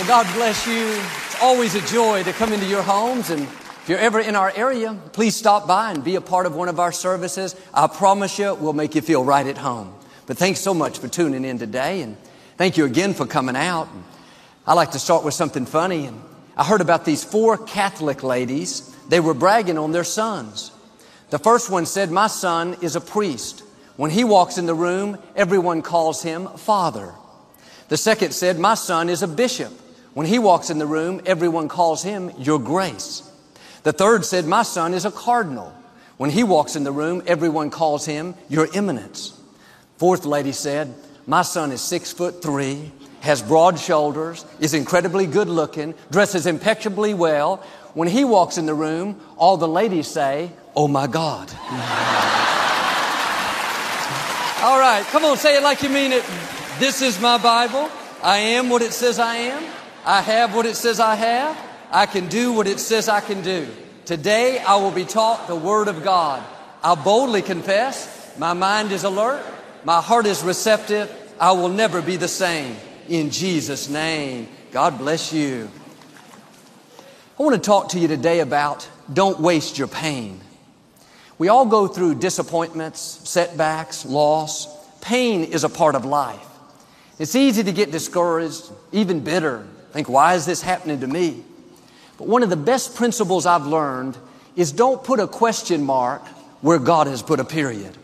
Well, God bless you. It's always a joy to come into your homes, and if you're ever in our area, please stop by and be a part of one of our services. I promise you, we'll make you feel right at home. But thanks so much for tuning in today, and thank you again for coming out. I like to start with something funny, and I heard about these 4 Catholic ladies. They were bragging on their sons. The first one said, "My son is a priest. When he walks in the room, everyone calls him Father." The second said, "My son is a bishop. When he walks in the room, everyone calls him Your Grace." The third said, "My son is a cardinal. When he walks in the room, everyone calls him Your Eminence." Fourth lady said, "My son is 6'3", has broad shoulders, is incredibly good looking, dresses impeccably well. When he walks in the room, all the ladies say, 'Oh my God.'" All right, come on, say it like you mean it. This is my Bible. I am what it says I am. I have what it says I have. I can do what it says I can do. Today I will be taught the Word of God. I'll boldly confess. My mind is alert. My heart is receptive. I will never be the same. In Jesus' name, God bless you. I want to talk to you today about don't waste your pain. We all go through disappointments, setbacks, loss. Pain is a part of life. It's easy to get discouraged, even bitter. Think, why is this happening to me? But one of the best principles I've learned is don't put a question mark where God has put a period.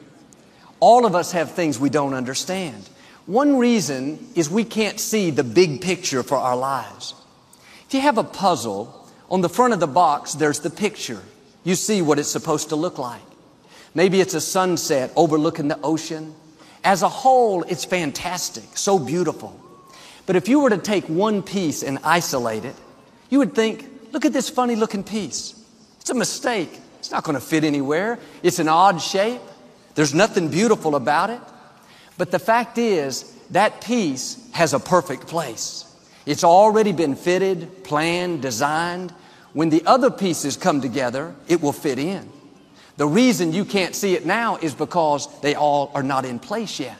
All of us have things we don't understand. One reason is we can't see the big picture for our lives. If you have a puzzle, on the front of the box, there's the picture. You see what it's supposed to look like. Maybe it's a sunset overlooking the ocean. As a whole, it's fantastic, so beautiful. But if you were to take one piece and isolate it, you would think, look at this funny looking piece. It's a mistake. It's not going to fit anywhere. It's an odd shape. There's nothing beautiful about it. But the fact is, that piece has a perfect place. It's already been fitted, planned, designed. When the other pieces come together, it will fit in. The reason you can't see it now is because they all are not in place yet.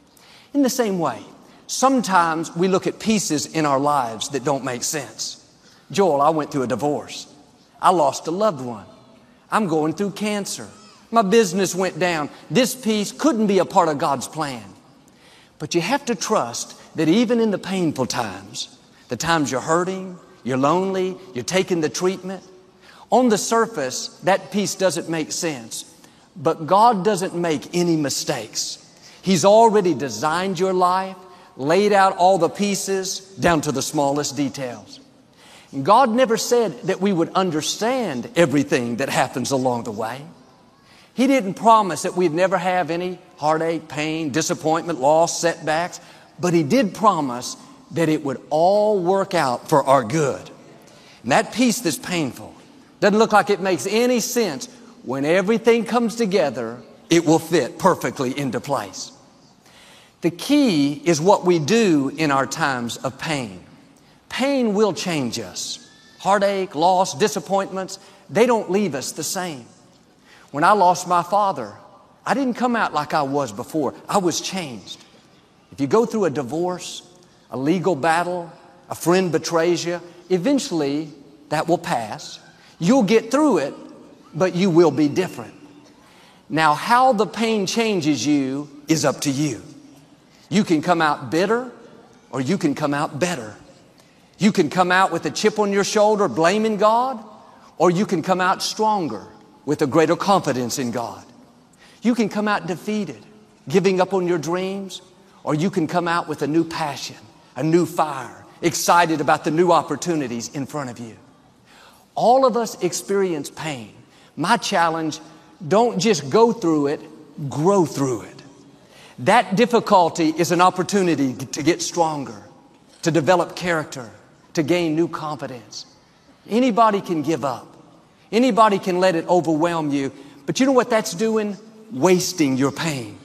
In the same way, sometimes we look at pieces in our lives that don't make sense. Joel, I went through a divorce. I lost a loved one. I'm going through cancer. My business went down. This piece couldn't be a part of God's plan. But you have to trust that even in the painful times, the times you're hurting, you're lonely, you're taking the treatment, on the surface, that piece doesn't make sense. But God doesn't make any mistakes. He's already designed your life, laid out all the pieces down to the smallest details. And God never said that we would understand everything that happens along the way. He didn't promise that we'd never have any heartache, pain, disappointment, loss, setbacks. But He did promise that it would all work out for our good. And that piece that's painful, doesn't look like it makes any sense. When everything comes together, it will fit perfectly into place. The key is what we do in our times of pain. Pain will change us. Heartache, loss, disappointments, they don't leave us the same. When I lost my father, I didn't come out like I was before. I was changed. If you go through a divorce, a legal battle, a friend betrays you, eventually that will pass. You'll get through it, but you will be different. Now, how the pain changes you is up to you. You can come out bitter, or you can come out better. You can come out with a chip on your shoulder blaming God, or you can come out stronger with a greater confidence in God. You can come out defeated, giving up on your dreams, or you can come out with a new passion, a new fire, excited about the new opportunities in front of you. All of us experience pain. My challenge, don't just go through it, grow through it. That difficulty is an opportunity to get stronger, to develop character, to gain new confidence. Anybody can give up. Anybody can let it overwhelm you. But you know what that's doing? Wasting your pain.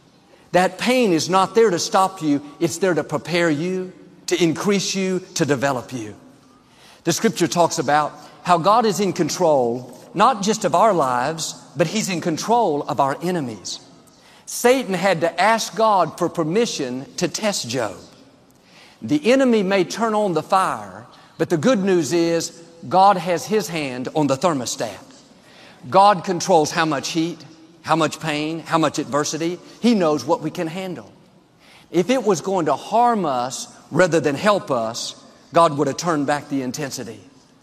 That pain is not there to stop you. It's there to prepare you, to increase you, to develop you. The scripture talks about how God is in control, not just of our lives, but He's in control of our enemies. Satan had to ask God for permission to test Job. The enemy may turn on the fire, but the good news is God has His hand on the thermostat. God controls how much heat, how much pain, how much adversity. He knows what we can handle. If it was going to harm us rather than help us, God would have turned back the intensity.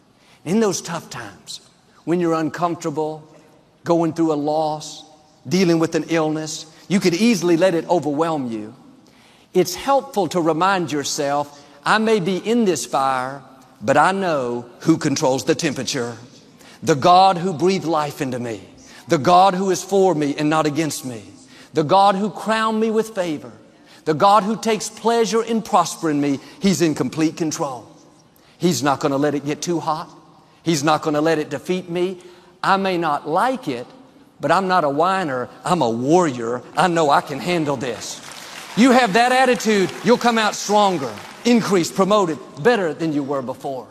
In those tough times, when you're uncomfortable, going through a loss, dealing with an illness, you could easily let it overwhelm you. It's helpful to remind yourself, I may be in this fire, but I know who controls the temperature. The God who breathed life into me. The God who is for me and not against me. The God who crowned me with favor. The God who takes pleasure in prospering me. He's in complete control. He's not going to let it get too hot. He's not going to let it defeat me. I may not like it, but I'm not a whiner. I'm a warrior. I know I can handle this. You have that attitude, you'll come out stronger, increased, promoted, better than you were before.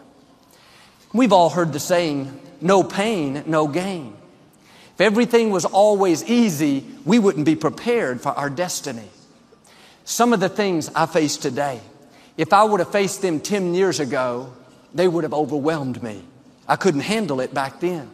We've all heard the saying, no pain, no gain. If everything was always easy, we wouldn't be prepared for our destiny. Some of the things I face today, if I would have faced them 10 years ago, they would have overwhelmed me. I couldn't handle it back then.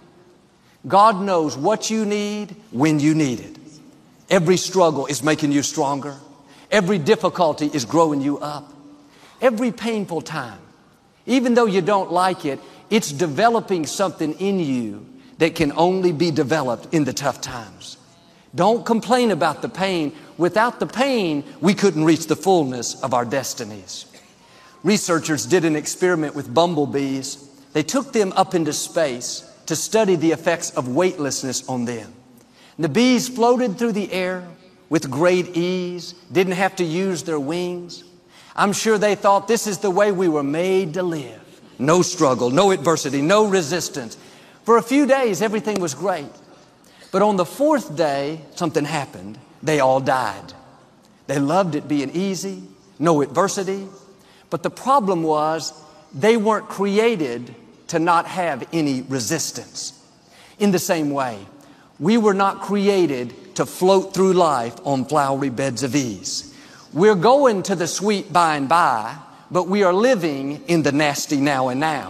God knows what you need when you need it. Every struggle is making you stronger. Every difficulty is growing you up. Every painful time, even though you don't like it, it's developing something in you that can only be developed in the tough times. Don't complain about the pain. Without the pain, we couldn't reach the fullness of our destinies. Researchers did an experiment with bumblebees. They took them up into space to study the effects of weightlessness on them. The bees floated through the air with great ease, didn't have to use their wings. I'm sure they thought this is the way we were made to live. No struggle, no adversity, no resistance. For a few days, everything was great. But on the fourth day, something happened. They all died. They loved it being easy, no adversity. But the problem was they weren't created to not have any resistance. In the same way, we were not created to float through life on flowery beds of ease. We're going to the sweet by and by, but we are living in the nasty now and now.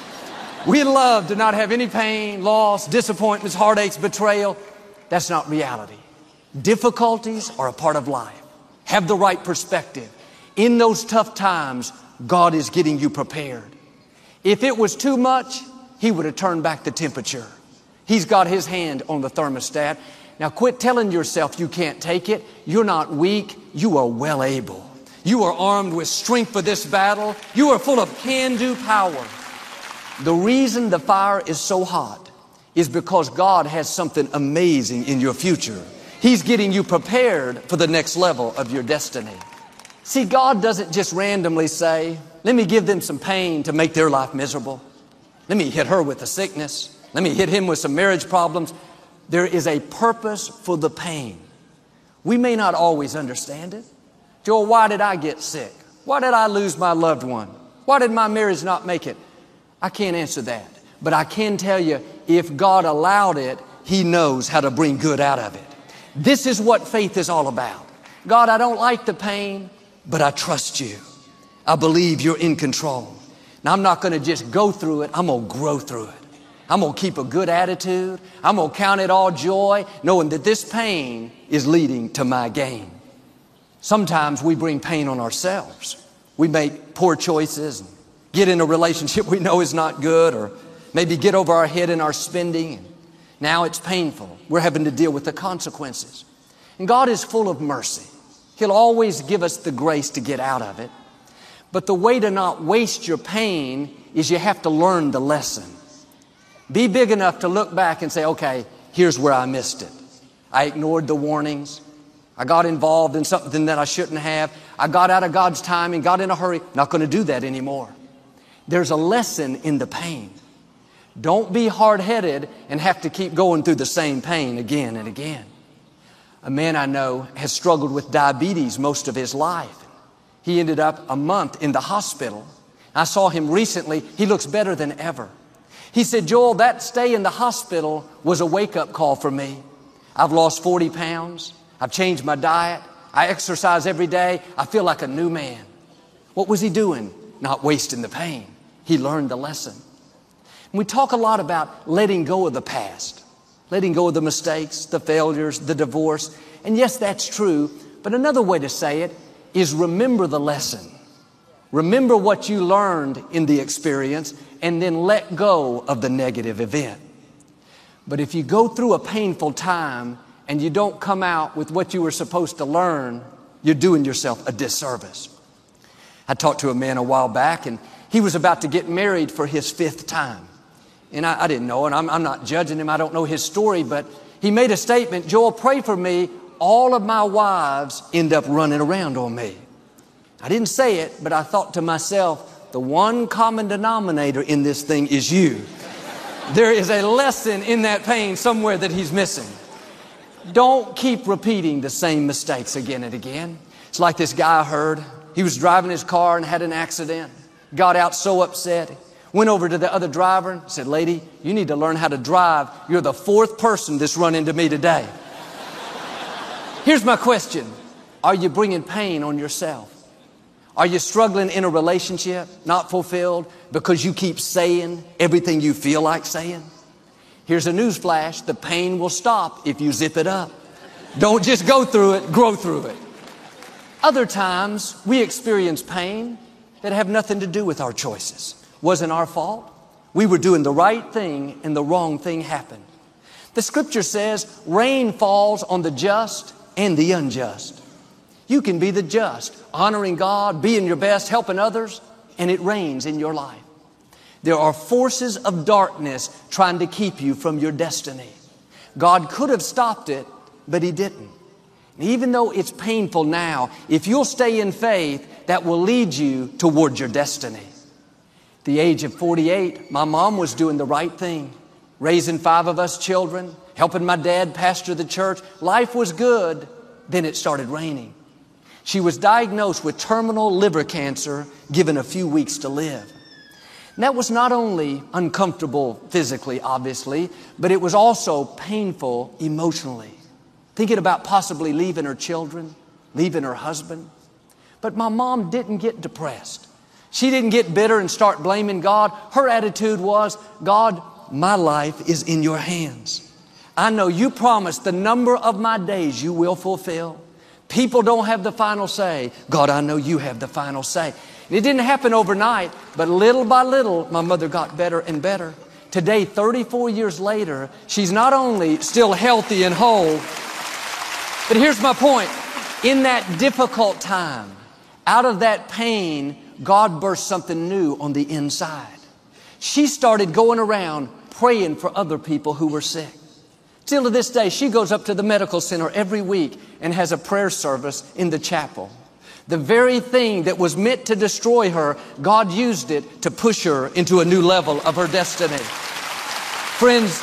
We love to not have any pain, loss, disappointments, heartaches, betrayal. That's not reality. Difficulties are a part of life. Have the right perspective. In those tough times, God is getting you prepared. If it was too much, He would have turned back the temperature. He's got His hand on the thermostat. Now quit telling yourself you can't take it. You're not weak. You are well able. You are armed with strength for this battle. You are full of can-do power. The reason the fire is so hot is because God has something amazing in your future. He's getting you prepared for the next level of your destiny. See, God doesn't just randomly say, let me give them some pain to make their life miserable. Let me hit her with a sickness. Let me hit him with some marriage problems. There is a purpose for the pain. We may not always understand it. Joel, why did I get sick? Why did I lose my loved one? Why did my marriage not make it? I can't answer that. But I can tell you, if God allowed it, He knows how to bring good out of it. This is what faith is all about. God, I don't like the pain, but I trust You. I believe You're in control. Now, I'm not going to just go through it. I'm going to grow through it. I'm going to keep a good attitude. I'm going to count it all joy, knowing that this pain is leading to my gain. Sometimes we bring pain on ourselves. We make poor choices, and get in a relationship we know is not good, or maybe get over our head in our spending. And now it's painful. We're having to deal with the consequences. And God is full of mercy. He'll always give us the grace to get out of it. But the way to not waste your pain is you have to learn the lesson. Be big enough to look back and say, okay, here's where I missed it. I ignored the warnings. I got involved in something that I shouldn't have. I got out of God's timing, got in a hurry. Not going to do that anymore. There's a lesson in the pain. Don't be hard-headed and have to keep going through the same pain again and again. A man I know has struggled with diabetes most of his life. He ended up a month in the hospital. I saw him recently. He looks better than ever. He said, Joel, that stay in the hospital was a wake-up call for me. I've lost 40 pounds. I've changed my diet. I exercise every day. I feel like a new man. What was he doing? Not wasting the pain. He learned the lesson. And we talk a lot about letting go of the past, letting go of the mistakes, the failures, the divorce. And yes, that's true. But another way to say it is remember the lesson. Remember what you learned in the experience and then let go of the negative event. But if you go through a painful time and you don't come out with what you were supposed to learn, you're doing yourself a disservice. I talked to a man a while back, and he was about to get married for his 5th time. And I didn't know, and I'm not judging him. I don't know his story, but he made a statement, Joel, pray for me. All of my wives end up running around on me. I didn't say it, but I thought to myself, the one common denominator in this thing is you. There is a lesson in that pain somewhere that he's missing. Don't keep repeating the same mistakes again and again. It's like this guy I heard. He was driving his car and had an accident. Got out so upset. Went over to the other driver and said, lady, you need to learn how to drive. You're the 4th person that's run into me today. Here's my question. Are you bringing pain on yourself? Are you struggling in a relationship, not fulfilled, because you keep saying everything you feel like saying? Here's a news flash. The pain will stop if you zip it up. Don't just go through it, grow through it. Other times, we experience pain that have nothing to do with our choices. Wasn't our fault. We were doing the right thing and the wrong thing happened. The scripture says rain falls on the just and the unjust. You can be the just, honoring God, being your best, helping others, and it rains in your life. There are forces of darkness trying to keep you from your destiny. God could have stopped it, but He didn't. And even though it's painful now, if you'll stay in faith, that will lead you towards your destiny. At the age of 48, my mom was doing the right thing, raising 5 of us children, helping my dad pastor the church. Life was good. Then it started raining. She was diagnosed with terminal liver cancer, given a few weeks to live. And that was not only uncomfortable physically, obviously, but it was also painful emotionally. Thinking about possibly leaving her children, leaving her husband. But my mom didn't get depressed. She didn't get bitter and start blaming God. Her attitude was, God, my life is in your hands. I know you promised the number of my days you will fulfill. People don't have the final say. God, I know you have the final say. And it didn't happen overnight, but little by little, my mother got better and better. Today, 34 years later, she's not only still healthy and whole, but here's my point. In that difficult time, out of that pain, God birthed something new on the inside. She started going around praying for other people who were sick. Still to this day, she goes up to the medical center every week and has a prayer service in the chapel. The very thing that was meant to destroy her, God used it to push her into a new level of her destiny. Friends,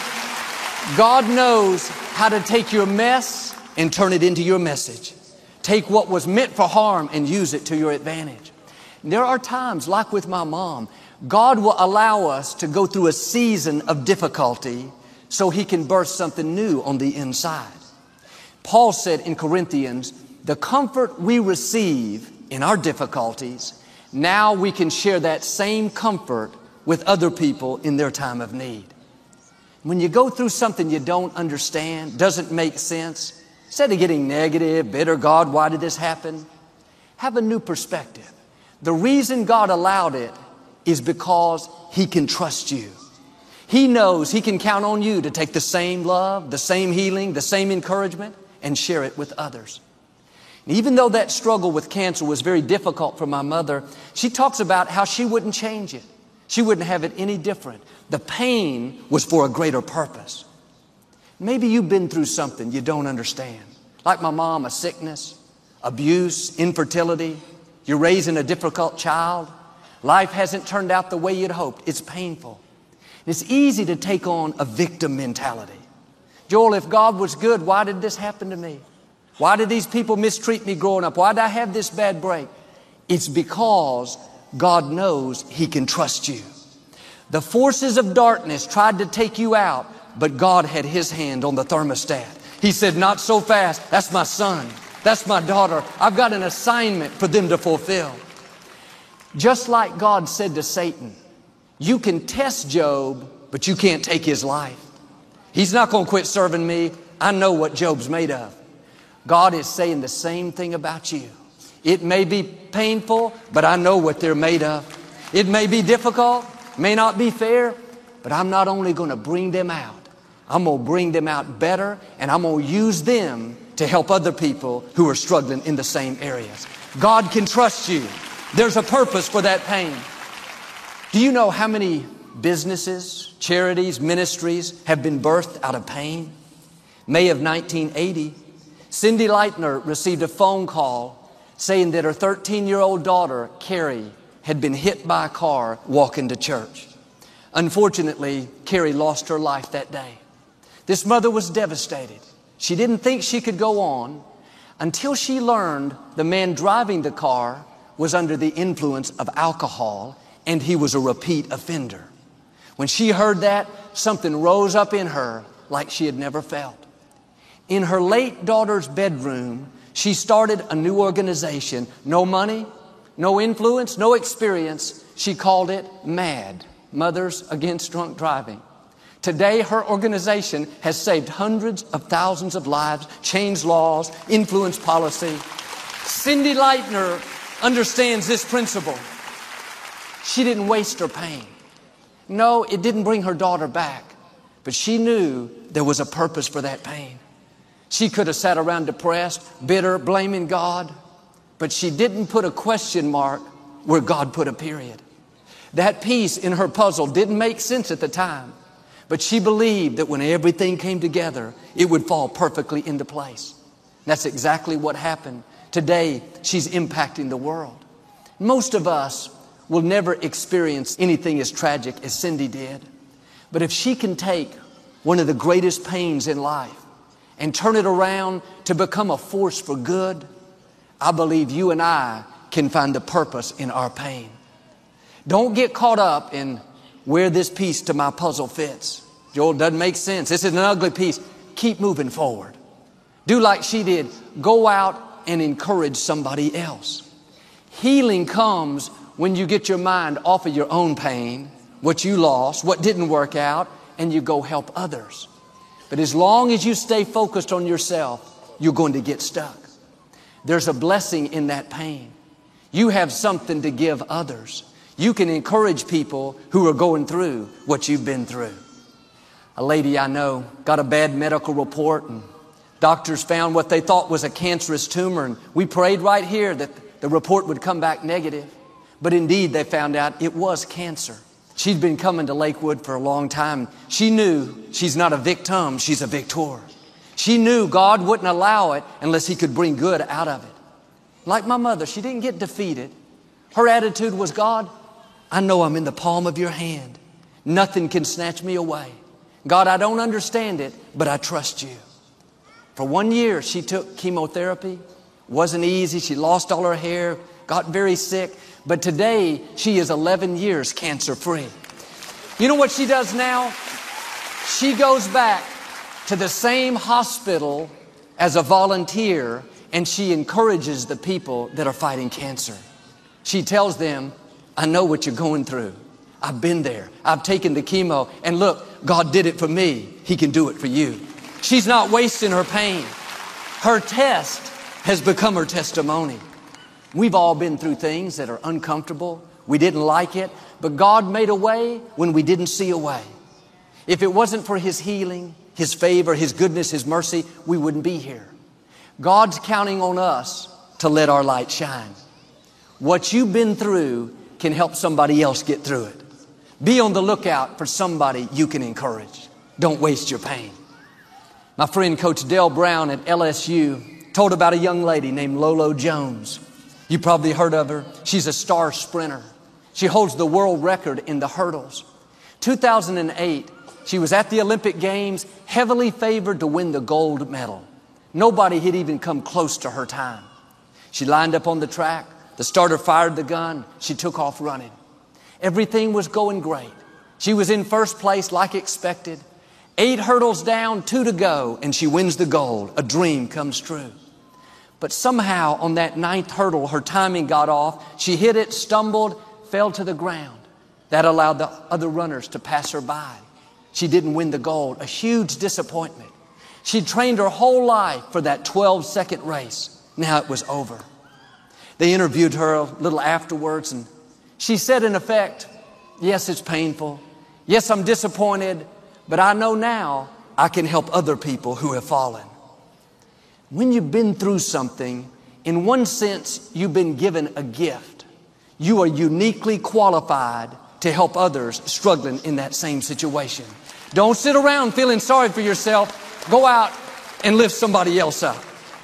God knows how to take your mess and turn it into your message. Take what was meant for harm and use it to your advantage. And there are times, like with my mom, God will allow us to go through a season of difficulty so He can birth something new on the inside. Paul said in Corinthians, the comfort we receive in our difficulties, now we can share that same comfort with other people in their time of need. When you go through something you don't understand, doesn't make sense, instead of getting negative, bitter, God, why did this happen? Have a new perspective. The reason God allowed it is because He can trust you. He knows He can count on you to take the same love, the same healing, the same encouragement, and share it with others. And even though that struggle with cancer was very difficult for my mother, she talks about how she wouldn't change it. She wouldn't have it any different. The pain was for a greater purpose. Maybe you've been through something you don't understand. Like my mom, a sickness, abuse, infertility. You're raising a difficult child. Life hasn't turned out the way you'd hoped. It's painful. It's easy to take on a victim mentality. Joel, if God was good, why did this happen to me? Why did these people mistreat me growing up? Why did I have this bad break? It's because God knows He can trust you. The forces of darkness tried to take you out, but God had His hand on the thermostat. He said, not so fast. That's my son. That's my daughter. I've got an assignment for them to fulfill. Just like God said to Satan, you can test Job, but you can't take his life. He's not going to quit serving me. I know what Job's made of. God is saying the same thing about you. It may be painful, but I know what they're made of. It may be difficult, may not be fair, but I'm not only going to bring them out, I'm going to bring them out better, and I'm going to use them to help other people who are struggling in the same areas. God can trust you. There's a purpose for that pain. Do you know how many businesses, charities, ministries have been birthed out of pain? May of 1980, Cindy Leitner received a phone call saying that her 13-year-old daughter, Carrie, had been hit by a car walking to church. Unfortunately, Carrie lost her life that day. This mother was devastated. She didn't think she could go on until she learned the man driving the car was under the influence of alcohol and he was a repeat offender. When she heard that, something rose up in her like she had never felt. In her late daughter's bedroom, she started a new organization. No money, no influence, no experience. She called it MAD, Mothers Against Drunk Driving. Today, her organization has saved hundreds of thousands of lives, changed laws, influenced policy. Cindy Leitner understands this principle. She didn't waste her pain. No, it didn't bring her daughter back, but she knew there was a purpose for that pain. She could have sat around depressed, bitter, blaming God, but she didn't put a question mark where God put a period. That piece in her puzzle didn't make sense at the time, but she believed that when everything came together, it would fall perfectly into place. That's exactly what happened. Today, she's impacting the world. Most of us will never experience anything as tragic as Cindy did. But if she can take one of the greatest pains in life and turn it around to become a force for good, I believe you and I can find a purpose in our pain. Don't get caught up in where this piece to my puzzle fits. Joel, doesn't make sense. This is an ugly piece. Keep moving forward. Do like she did. Go out and encourage somebody else. Healing comes when you get your mind off of your own pain, what you lost, what didn't work out, and you go help others. But as long as you stay focused on yourself, you're going to get stuck. There's a blessing in that pain. You have something to give others. You can encourage people who are going through what you've been through. A lady I know got a bad medical report, and doctors found what they thought was a cancerous tumor, and we prayed right here that the report would come back negative. But indeed, they found out it was cancer. She'd been coming to Lakewood for a long time. She knew she's not a victim, she's a victor. She knew God wouldn't allow it unless He could bring good out of it. Like my mother, she didn't get defeated. Her attitude was, God, I know I'm in the palm of your hand. Nothing can snatch me away. God, I don't understand it, but I trust you. For 1 year, she took chemotherapy. Wasn't easy. She lost all her hair, got very sick. But today, she is 11 years cancer-free. You know what she does now? She goes back to the same hospital as a volunteer, and she encourages the people that are fighting cancer. She tells them, I know what you're going through. I've been there. I've taken the chemo, and look, God did it for me. He can do it for you. She's not wasting her pain. Her test has become her testimony. We've all been through things that are uncomfortable. We didn't like it, but God made a way when we didn't see a way. If it wasn't for His healing, His favor, His goodness, His mercy, we wouldn't be here. God's counting on us to let our light shine. What you've been through can help somebody else get through it. Be on the lookout for somebody you can encourage. Don't waste your pain. My friend Coach Dale Brown at LSU told about a young lady named Lolo Jones. You probably heard of her. She's a star sprinter. She holds the world record in the hurdles. 2008, she was at the Olympic Games, heavily favored to win the gold medal. Nobody had even come close to her time. She lined up on the track. The starter fired the gun. She took off running. Everything was going great. She was in first place like expected. 8 hurdles down, 2 to go, and she wins the gold. A dream comes true. But somehow on that 9th hurdle, her timing got off. She hit it, stumbled, fell to the ground. That allowed the other runners to pass her by. She didn't win the gold, a huge disappointment. She'd trained her whole life for that 12-second race. Now it was over. They interviewed her a little afterwards, and she said in effect, yes, it's painful. Yes, I'm disappointed, but I know now I can help other people who have fallen. When you've been through something, in one sense, you've been given a gift. You are uniquely qualified to help others struggling in that same situation. Don't sit around feeling sorry for yourself. Go out and lift somebody else up.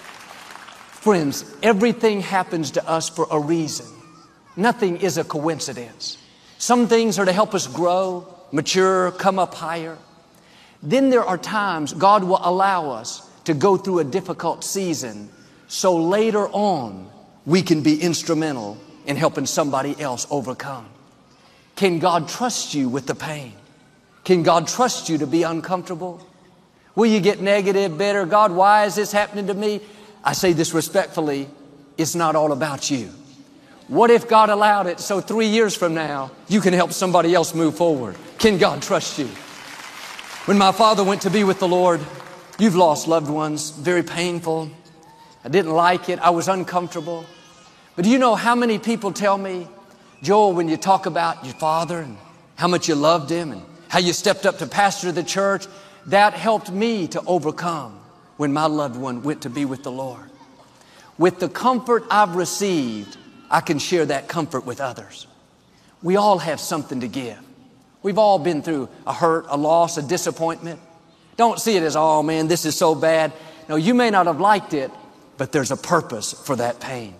Friends, everything happens to us for a reason. Nothing is a coincidence. Some things are to help us grow, mature, come up higher. Then there are times God will allow us to go through a difficult season so later on we can be instrumental in helping somebody else overcome. Can God trust you with the pain? Can God trust you to be uncomfortable? Will you get negative, bitter? God, why is this happening to me? I say this respectfully, it's not all about you. What if God allowed it so 3 years from now you can help somebody else move forward? Can God trust you? When my father went to be with the Lord, you've lost loved ones, very painful. I didn't like it. I was uncomfortable. But do you know how many people tell me, Joel, when you talk about your father and how much you loved him and how you stepped up to pastor the church, that helped me to overcome when my loved one went to be with the Lord. With the comfort I've received, I can share that comfort with others. We all have something to give. We've all been through a hurt, a loss, a disappointment. Don't see it as, oh man, this is so bad. No, you may not have liked it, but there's a purpose for that pain.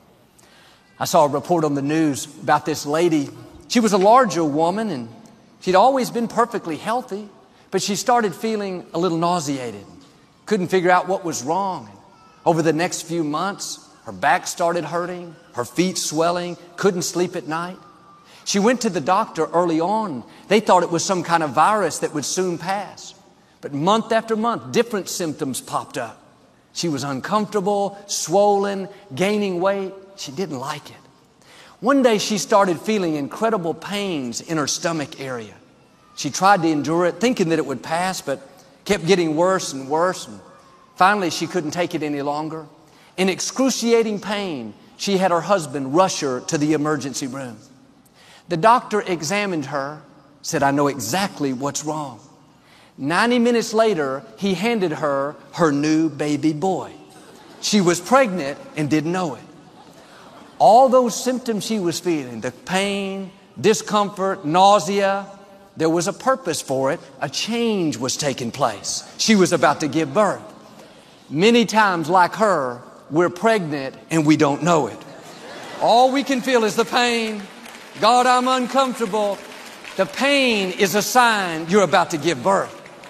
I saw a report on the news about this lady. She was a larger woman and she'd always been perfectly healthy, but she started feeling a little nauseated. Couldn't figure out what was wrong. Over the next few months, her back started hurting, her feet swelling, couldn't sleep at night. She went to the doctor early on. They thought it was some kind of virus that would soon pass. But month after month, different symptoms popped up. She was uncomfortable, swollen, gaining weight. She didn't like it. One day she started feeling incredible pains in her stomach area. She tried to endure it, thinking that it would pass, but kept getting worse and worse. And finally, she couldn't take it any longer. In excruciating pain, she had her husband rush her to the emergency room. The doctor examined her, said, I know exactly what's wrong. 90 minutes later, he handed her her new baby boy. She was pregnant and didn't know it. All those symptoms she was feeling, the pain, discomfort, nausea, there was a purpose for it. A change was taking place. She was about to give birth. Many times, like her, we're pregnant and we don't know it. All we can feel is the pain. God, I'm uncomfortable. The pain is a sign you're about to give birth.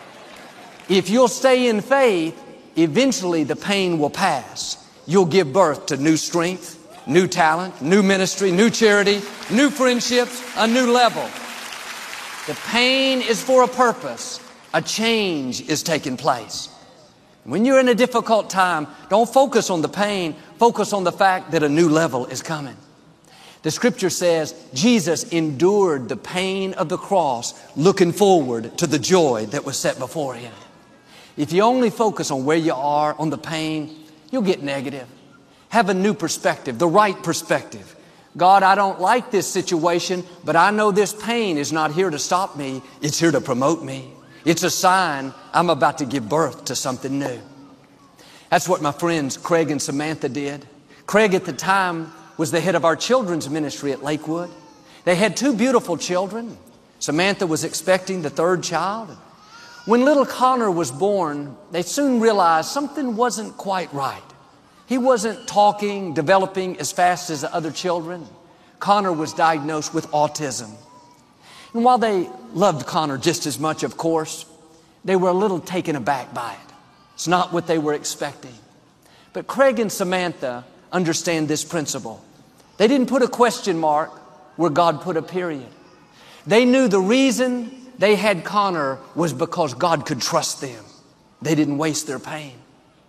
If you'll stay in faith, eventually the pain will pass. You'll give birth to new strength, new talent, new ministry, new charity, new friendships, a new level. The pain is for a purpose. A change is taking place. When you're in a difficult time, don't focus on the pain. Focus on the fact that a new level is coming. The scripture says Jesus endured the pain of the cross, looking forward to the joy that was set before him. If you only focus on where you are, on the pain, you'll get negative. Have a new perspective, the right perspective. God, I don't like this situation, but I know this pain is not here to stop me. It's here to promote me. It's a sign I'm about to give birth to something new. That's what my friends Craig and Samantha did. Craig at the time was the head of our children's ministry at Lakewood. They had 2 beautiful children. Samantha was expecting the 3rd child. When little Connor was born, they soon realized something wasn't quite right. He wasn't talking, developing as fast as the other children. Connor was diagnosed with autism. And while they loved Connor just as much, of course, they were a little taken aback by it. It's not what they were expecting. But Craig and Samantha understand this principle. They didn't put a question mark where God put a period. They knew the reason they had Connor was because God could trust them. They didn't waste their pain.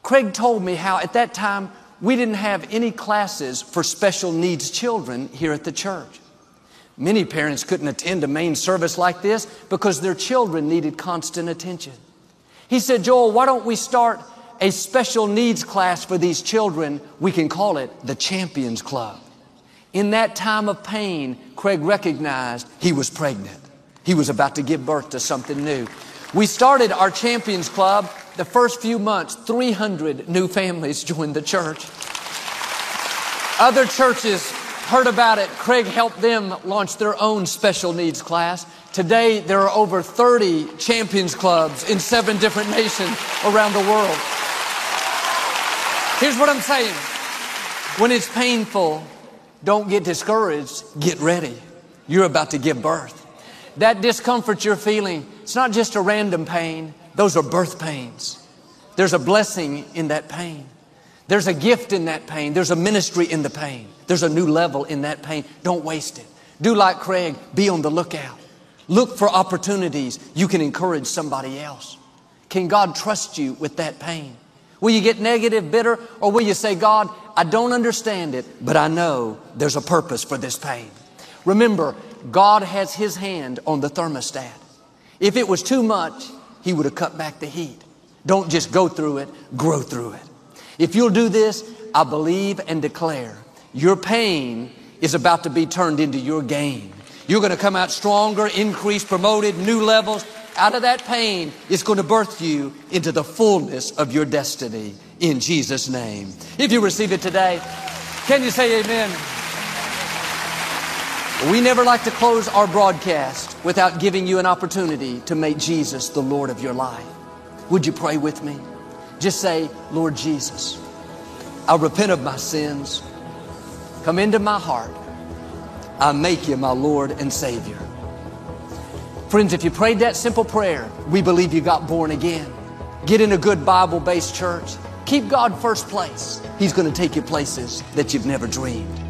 Craig told me how at that time we didn't have any classes for special needs children here at the church. Many parents couldn't attend a main service like this because their children needed constant attention. He said, Joel, why don't we start a special needs class for these children? We can call it the Champions Club. In that time of pain, Craig recognized he was pregnant. He was about to give birth to something new. We started our Champions Club. The first few months, 300 new families joined the church. Other churches heard about it. Craig helped them launch their own special needs class. Today, there are over 30 Champions Clubs in 7 different nations around the world. Here's what I'm saying. When it's painful, don't get discouraged. Get ready. You're about to give birth. That discomfort you're feeling, it's not just a random pain. Those are birth pains. There's a blessing in that pain. There's a gift in that pain. There's a ministry in the pain. There's a new level in that pain. Don't waste it. Do like Craig. Be on the lookout. Look for opportunities you can encourage somebody else. Can God trust you with that pain? Will you get negative, bitter, or will you say, God, I don't understand it, but I know there's a purpose for this pain? Remember, God has His hand on the thermostat. If it was too much, He would have cut back the heat. Don't just go through it, grow through it. If you'll do this, I believe and declare your pain is about to be turned into your gain. You're going to come out stronger, increased, promoted, new levels. Out of that pain, it's going to birth you into the fullness of your destiny in Jesus' name. If you receive it today, can you say amen? We never like to close our broadcast without giving you an opportunity to make Jesus the Lord of your life. Would you pray with me? Just say, Lord Jesus, I repent of my sins. Come into my heart. I make you my Lord and Savior. Friends, if you prayed that simple prayer, we believe you got born again. Get in a good Bible-based church. Keep God first place. He's going to take you places that you've never dreamed.